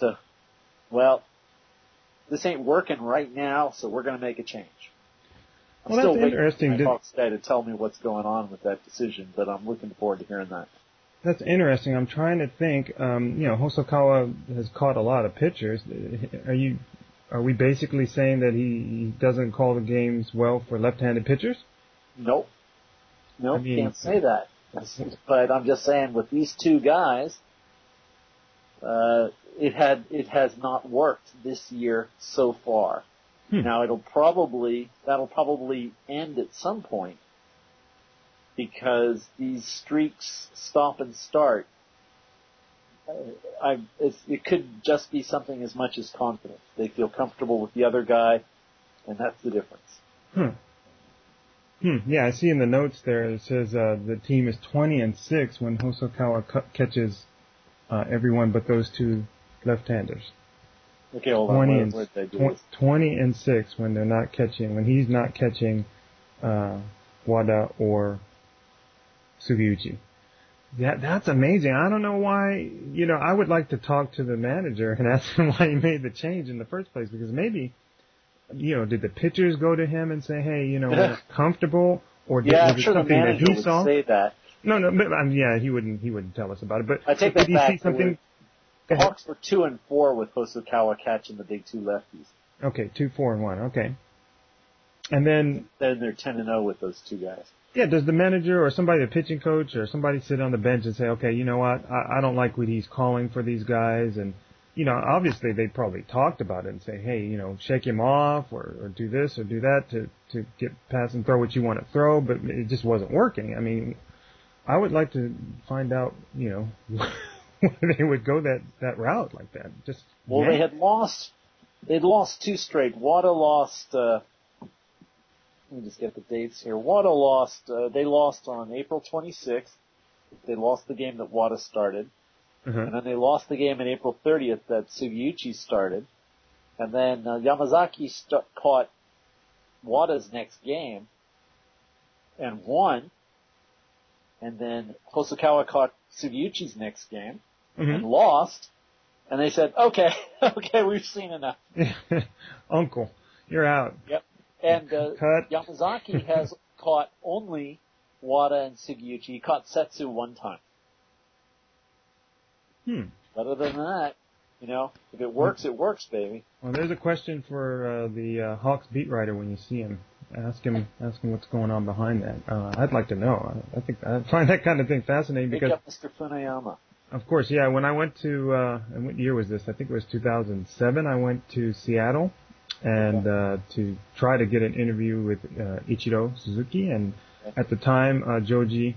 Speaker 2: this ain't working right now, so we're going to make a change. I'm still waiting for my Hawks guy to tell me what's going on with that decision, but I'm looking forward to hearing that.
Speaker 1: That's interesting. I'm trying to think. Hosokawa has caught a lot of pitchers. Are we basically saying that he doesn't call the games well for left-handed pitchers?
Speaker 2: Nope. Can't say that. But I'm just saying with these 2 guys, it has not worked this year so far. Now that'll probably end at some point because these streaks stop and start. It could just be something as much as confidence. They feel comfortable with the other guy, and that's the difference.
Speaker 1: Yeah, I see in the notes there it says the team is 20-6 when Hosokawa catches everyone but those 2 left-handers.
Speaker 2: Okay, hold on.
Speaker 1: 20-6 when he's not catching Wada or Sugiyuchi. That's amazing. I don't know why, I would like to talk to the manager and ask him why he made the change in the first place, because maybe, did the pitchers go to him and say, hey, we're not comfortable, or did
Speaker 2: I'm sure the manager would say that.
Speaker 1: No, but he wouldn't tell us about it, but
Speaker 2: I take
Speaker 1: did
Speaker 2: that back.
Speaker 1: See something?
Speaker 2: The Hawks were 2-4 with Hosokawa catching the big 2 lefties.
Speaker 1: Okay, 2-4-1, okay. And then
Speaker 2: they're 10-0 with those 2 guys.
Speaker 1: Yeah, does the manager or somebody, the pitching coach or somebody sit on the bench and say, okay, you know what, I don't like what he's calling for these guys, and, obviously they probably talked about it and say, hey, shake him off or do this or do that to get past and throw what you want to throw, but it just wasn't working. I mean, I would like to find out, they would go that route like that. Just
Speaker 2: well, they'd lost 2 straight. Wada lost. Let me just get the dates here. Wada lost. They lost on April 26th. They lost the game that Wada started, and then they lost the game on April 30th that Sugiyuchi started, and then Yamazaki caught Wada's next game and won, and then Hosokawa caught Sugiyuchi's next game and lost, and they said, okay, we've seen enough.
Speaker 1: Uncle, you're out.
Speaker 2: Yep. And
Speaker 1: Cut.
Speaker 2: Yamazaki has caught only Wada and Sugiyuchi. He caught Setsu 1 time. But other than that, if it works, it works, baby.
Speaker 1: Well, there's a question for the Hawks beat writer when you see him. Ask him what's going on behind that. I'd like to know. I find that kind of thing fascinating because.
Speaker 2: Pick up Mr. Funayama.
Speaker 1: Of course, yeah. When I went to, and what year was this? I think it was 2007. I went to Seattle and to try to get an interview with Ichiro Suzuki, and at the time, Joji,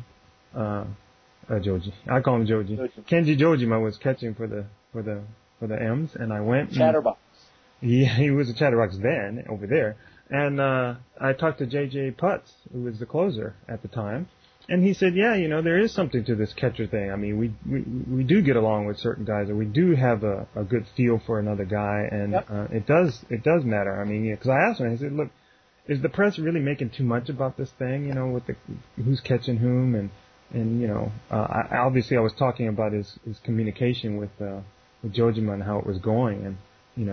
Speaker 1: I call him Joji. Kenji Jojima was catching for the M's, and I went.
Speaker 2: Chatterbox.
Speaker 1: Yeah, he was a Chatterbox then over there, and I talked to JJ Putz, who was the closer at the time, and he said, yeah, there is something to this catcher thing. I mean, we do get along with certain guys, or we do have a good feel for another guy, and it does matter. I mean, because I asked him, I said, look, is the press really making too much about this thing, with who's catching whom, and obviously I was talking about his communication with Jojima and how it was going, and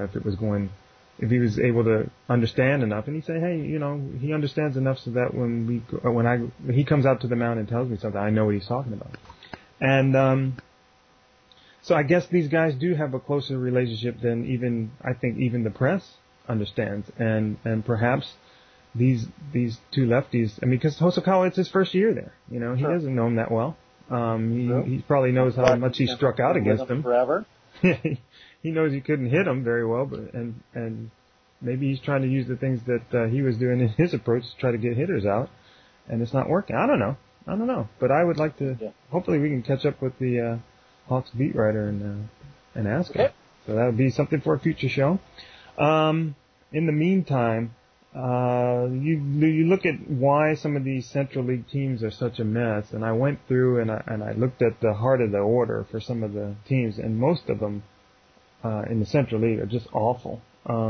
Speaker 1: if he was able to understand enough, and he said, hey, he understands enough so that when he comes out to the mound and tells me something, I know what he's talking about. And so I guess these guys do have a closer relationship than even the press understands, and perhaps these 2 lefties. I mean, because Hosokawa, it's his first year there. He doesn't know him that well. He probably knows how much he struck out against him.
Speaker 2: Forever.
Speaker 1: He knows he couldn't hit him very well, but and maybe he's trying to use the things that he was doing in his approach to try to get hitters out, and it's not working. I don't know. But I would like to. Yeah. Hopefully, we can catch up with the Hawks beat writer and ask him. So that would be something for a future show. In the meantime, you look at why some of these Central League teams are such a mess, and I went through and I looked at the heart of the order for some of the teams, and most of them in the Central League are just awful.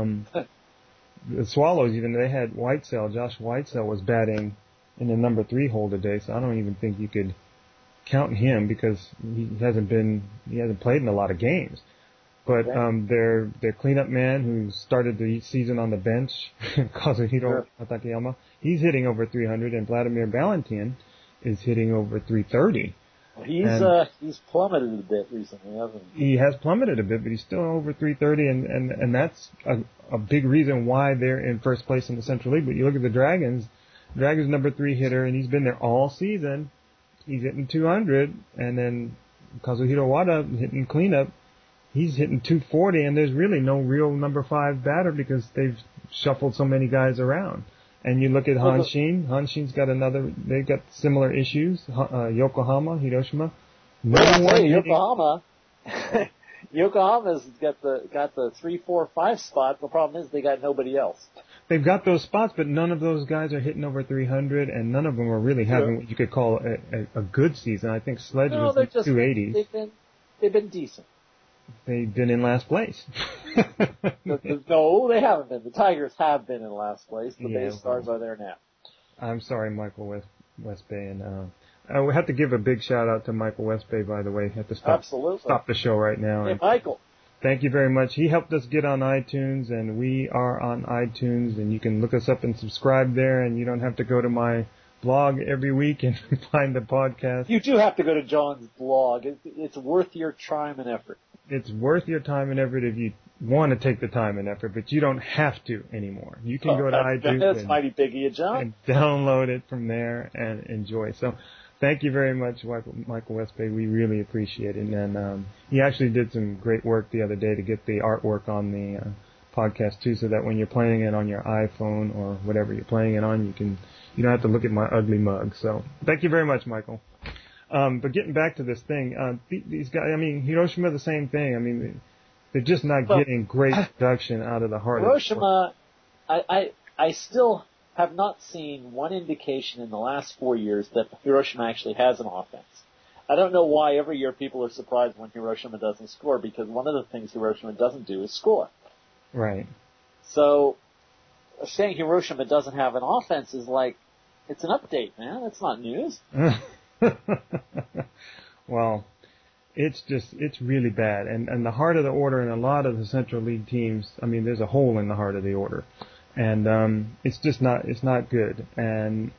Speaker 1: The Swallows, even they had Whitesell. Josh Whitesell was batting in the number 3 hole today, so I don't even think you could count him because he hasn't played in a lot of games. But their cleanup man who started the season on the bench, Kazuhiro Takayama, he's hitting over 300, and Vladimir Valentin is hitting over 330.
Speaker 2: He's plummeted a bit recently, hasn't he?
Speaker 1: He has plummeted a bit, but he's still over 330, and that's a big reason why they're in first place in the Central League. But you look at the Dragons number 3 hitter, and he's been there all season. He's hitting 200, and then Kazuhiro Wada hitting cleanup. He's hitting 240, and there's really no real number 5 batter because they've shuffled so many guys around. And you look at Hanshin. Hanshin's got they've got similar issues. Yokohama, Hiroshima.
Speaker 2: Yokohama's got the 3, 4, 5 spot. The problem is they got nobody else.
Speaker 1: They've got those spots, but none of those guys are hitting over 300, and none of them are really having what you could call a good season. I think Sledge was in 280s.
Speaker 2: They've been decent.
Speaker 1: They've been in last place.
Speaker 2: No, they haven't been. The Tigers have been in last place. The Bay Stars are there now.
Speaker 1: I'm sorry, Michael Westbay, and we have to give a big shout out to Michael Westbay, by the way. Have to stop the show right now.
Speaker 2: Hey, Michael.
Speaker 1: Thank you very much. He helped us get on iTunes, and we are on iTunes, and you can look us up and subscribe there, and you don't have to go to my blog every week and find the podcast.
Speaker 2: You do have to go to John's blog. It's worth your time and effort.
Speaker 1: It's worth your time and effort if you want to take the time and effort, but you don't have to anymore. You can go to iTunes.
Speaker 2: That's mighty big of you, John.
Speaker 1: And download it from there and enjoy. So thank you very much, Michael Westbay. We really appreciate it. And he actually did some great work the other day to get the artwork on the podcast too, so that when you're playing it on your iPhone or whatever you're playing it on, you don't have to look at my ugly mug. So thank you very much, Michael. But getting back to this thing, these guys, I mean, Hiroshima, the same thing. I mean, they're just not getting great production out of the heart
Speaker 2: Hiroshima, I still have not seen one indication in the last 4 years that Hiroshima actually has an offense. I don't know why every year people are surprised when Hiroshima doesn't score, because one of the things Hiroshima doesn't do is score.
Speaker 1: Right.
Speaker 2: So, saying Hiroshima doesn't have an offense is like, it's an update, man. That's not news.
Speaker 1: Well, it's really bad. And the heart of the order in a lot of the Central League teams, I mean, there's a hole in the heart of the order. And, it's not good. And,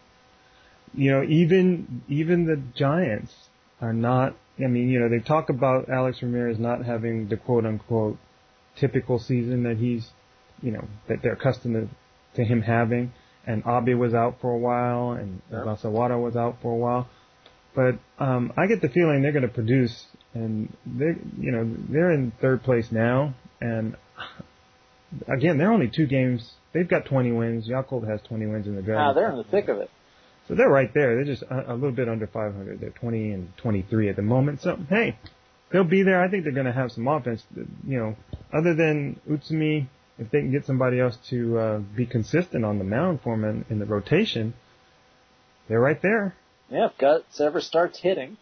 Speaker 1: even the Giants are not, I mean, they talk about Alex Ramirez not having the quote unquote typical season that he's, that they're accustomed to him having. And Abe was out for a while, and Masawada was out for a while. But I get the feeling they're going to produce, and they're in third place now. And again, they're only 2 games. They've got 20 wins. Yakult has 20 wins in the draft.
Speaker 2: They're in the thick of it.
Speaker 1: So they're right there. They're just a little bit under 500. They're 20 and 23 at the moment. So hey, they'll be there. I think they're going to have some offense. Other than Utsumi. If they can get somebody else to be consistent on the mound for them in the rotation, they're right there.
Speaker 2: Yeah, if Guts ever starts hitting.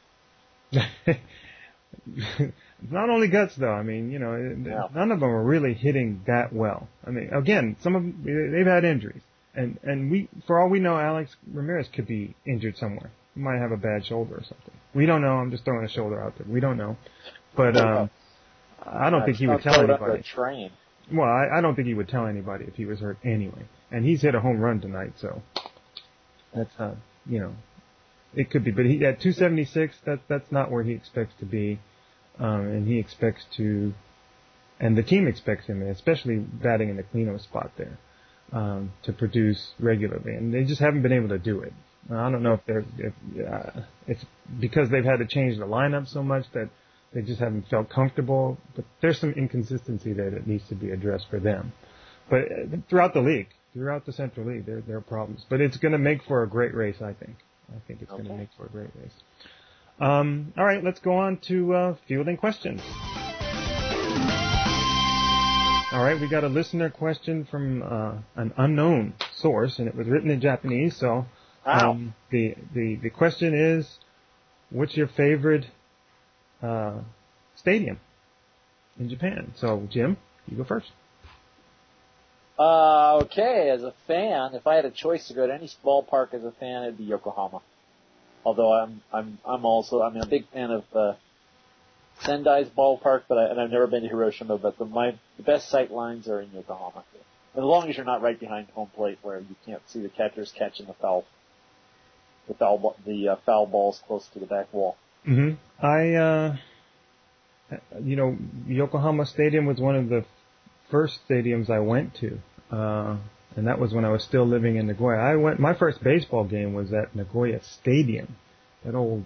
Speaker 1: Not only Guts, though. I mean, none of them are really hitting that well. I mean, again, some of them, they've had injuries. And for all we know, Alex Ramirez could be injured somewhere. He might have a bad shoulder or something. We don't know. I'm just throwing a shoulder out there. We don't know. But I don't think he would tell anybody.
Speaker 2: Train.
Speaker 1: Well, I don't think he would tell anybody if he was hurt anyway. And he's hit a home run tonight, so that's, it could be. But at 276, that's not where he expects to be. And he expects to, and the team expects him, especially batting in the cleanup spot there, to produce regularly. And they just haven't been able to do it. I don't know if it's because they've had to change the lineup so much that they just haven't felt comfortable, but there's some inconsistency there that needs to be addressed for them. But throughout the league, throughout the Central League, there are problems. But it's going to make for a great race, I think. I think it's going to make for a great race. All right, let's go on to fielding questions. All right, we got a listener question from an unknown source, and it was written in Japanese. So the question is, what's your favorite stadium in Japan? So, Jim, you go first.
Speaker 2: Okay, as a fan, if I had a choice to go to any ballpark as a fan, it'd be Yokohama. Although I'm a big fan of Sendai's ballpark, and I've never been to Hiroshima, but the best sight lines are in Yokohama. As long as you're not right behind home plate where you can't see the catchers catching the foul balls close to the back wall.
Speaker 1: Mm-hmm. Yokohama Stadium was one of the first stadiums I went to, and that was when I was still living in Nagoya. My first baseball game was at Nagoya Stadium. That old.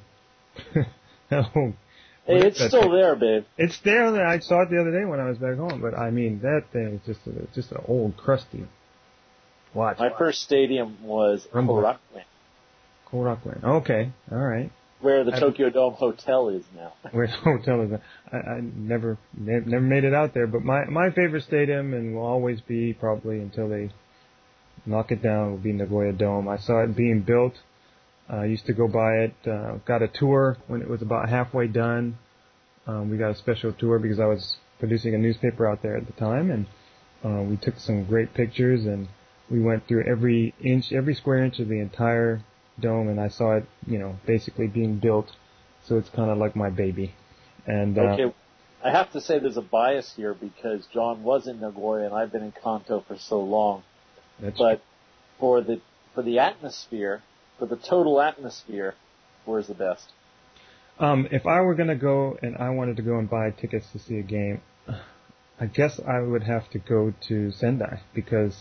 Speaker 2: Hey, it's still there, babe.
Speaker 1: It's there. I saw it the other day when I was back home, but I mean, that thing is just an old crusty. Watch.
Speaker 2: My first stadium was Korakuen.
Speaker 1: Korakuen. Okay. All right.
Speaker 2: Where the Tokyo Dome Hotel is now.
Speaker 1: Where the hotel is. I never made it out there, but my favorite stadium, and will always be probably until they knock it down, will be Nagoya Dome. I saw it being built. I used to go by it, got a tour when it was about halfway done. We got a special tour because I was producing a newspaper out there at the time, and we took some great pictures, and we went through every square inch of the entire dome, and I saw it, basically being built, so it's kind of like my baby. And
Speaker 2: okay, I have to say there's a bias here because John was in Nagoya and I've been in Kanto for so long. But for the atmosphere, for the total atmosphere, where's the best?
Speaker 1: If I were going to go and I wanted to go and buy tickets to see a game, I guess I would have to go to Sendai because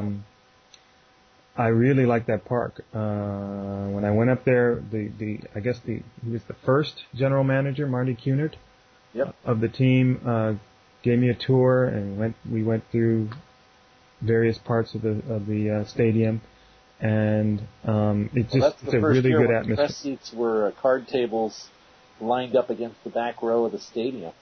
Speaker 1: I really like that park. When I went up there, he was the first general manager, Marty Cunard, of the team, gave me a tour, and we went through various parts of the stadium, and it's
Speaker 2: that's
Speaker 1: it's
Speaker 2: the
Speaker 1: a
Speaker 2: first
Speaker 1: really
Speaker 2: year
Speaker 1: good
Speaker 2: when
Speaker 1: atmosphere.
Speaker 2: Press seats were card tables lined up against the back row of the stadium.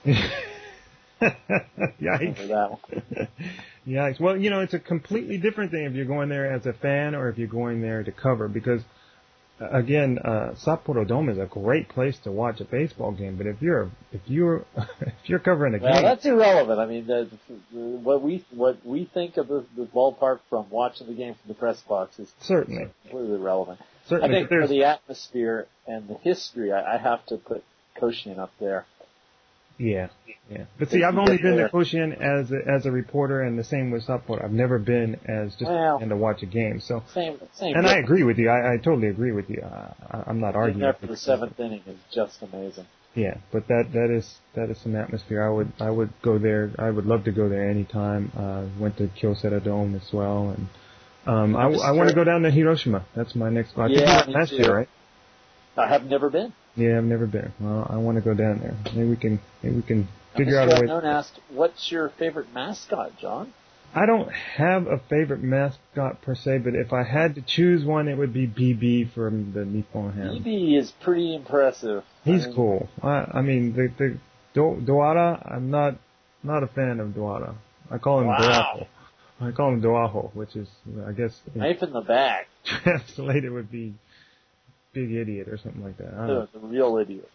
Speaker 1: Yikes.
Speaker 2: Remember that one?
Speaker 1: Yikes. Well, it's a completely different thing if you're going there as a fan or if you're going there to cover, because again, Sapporo Dome is a great place to watch a baseball game, but if you're covering a game,
Speaker 2: well, that's irrelevant. I mean, what we think of the ballpark from watching the game from the press box is
Speaker 1: certainly
Speaker 2: completely irrelevant.
Speaker 1: Certainly,
Speaker 2: I think for the atmosphere and the history, I have to put Koshien up there.
Speaker 1: Yeah. But see, I've only been to Koshien as a reporter, and the same with Sapporo. I've never been as just to watch a game. So
Speaker 2: same.
Speaker 1: And I agree with you. I totally agree with you. I'm not arguing.
Speaker 2: There for the seventh inning is just amazing.
Speaker 1: Yeah, but that is some atmosphere. I would go there. I would love to go there anytime. Went to Kyocera Dome as well, and I want to go down to Hiroshima. That's my next spot.
Speaker 2: Yeah,
Speaker 1: last year, right?
Speaker 2: I have never been.
Speaker 1: Yeah, I've never been. Well, I want to go down there. Maybe we can figure out a way.
Speaker 2: Known asked, "What's your favorite mascot, John?"
Speaker 1: I don't have a favorite mascot per se, but if I had to choose one, it would be BB from the Nippon Ham.
Speaker 2: BB is pretty impressive.
Speaker 1: He's cool. I mean, the Doara, I'm not a fan of Doara. I call him Doaho. I call him Doaho, which is, I guess,
Speaker 2: knife in the back.
Speaker 1: Translated would be big idiot or something like that. I don't know.
Speaker 2: The real idiot.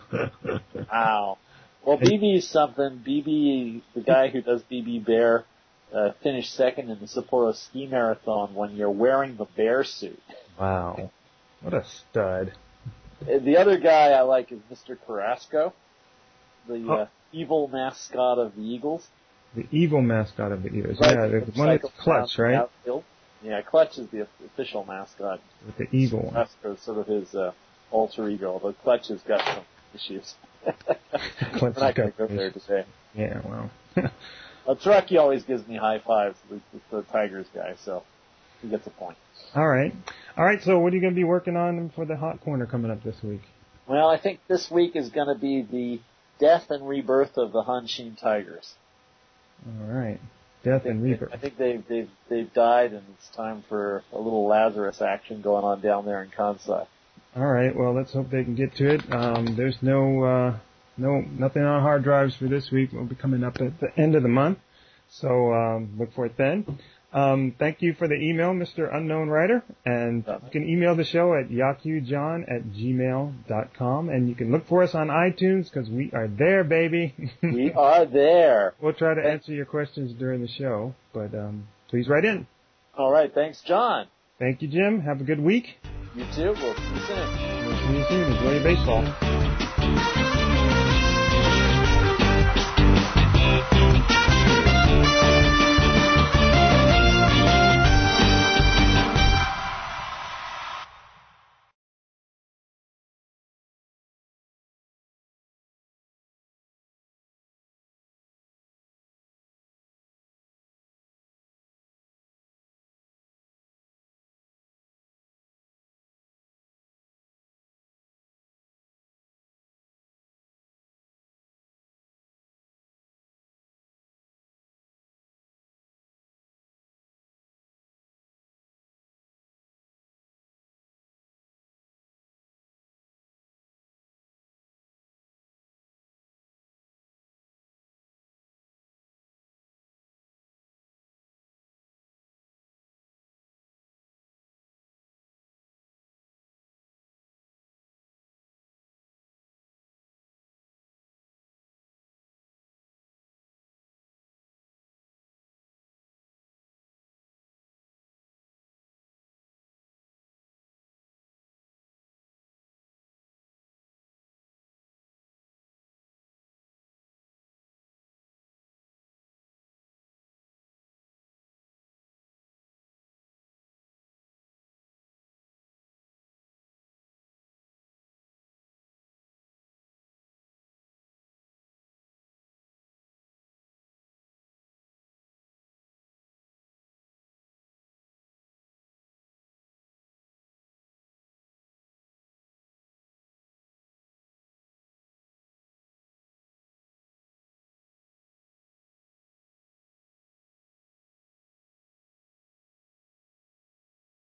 Speaker 2: Wow. Well, BB is something. BB, the guy who does BB Bear, finished second in the Sapporo Ski Marathon when you're wearing the bear suit.
Speaker 1: Wow. What a stud.
Speaker 2: The other guy I like is Mr. Carrasco, the evil mascot of the Eagles.
Speaker 1: The evil mascot of the Eagles.
Speaker 2: Right,
Speaker 1: Yeah, the one that's Clutch, right?
Speaker 2: Outfield. Yeah, Clutch is the official mascot.
Speaker 1: With the evil one.
Speaker 2: Carrasco is sort of his alter ego, although Clutch has got some issues.
Speaker 1: Clutch
Speaker 2: We're not going to go there today.
Speaker 1: Yeah, well.
Speaker 2: Truckee always gives me high fives with the Tigers guy, so he gets a point.
Speaker 1: All right. So what are you going to be working on for the Hot Corner coming up this week?
Speaker 2: Well, I think this week is going to be the death and rebirth of the Hanshin Tigers.
Speaker 1: All right. Death and rebirth.
Speaker 2: I think they've died, and it's time for a little Lazarus action going on down there in Kansai.
Speaker 1: All right. Well, let's hope they can get to it. There's nothing on hard drives for this week. We'll be coming up at the end of the month, so look for it then. Thank you for the email, Mr. Unknown Writer, and you can email the show at yakujohn@gmail.com, and you can look for us on iTunes because we are there, baby.
Speaker 2: We are there.
Speaker 1: We'll try to answer your questions during the show, but please write in.
Speaker 2: All right. Thanks, John.
Speaker 1: Thank you, Jim. Have a good week.
Speaker 2: You too. We'll see you soon.
Speaker 1: We'll see you soon. Enjoy your baseball.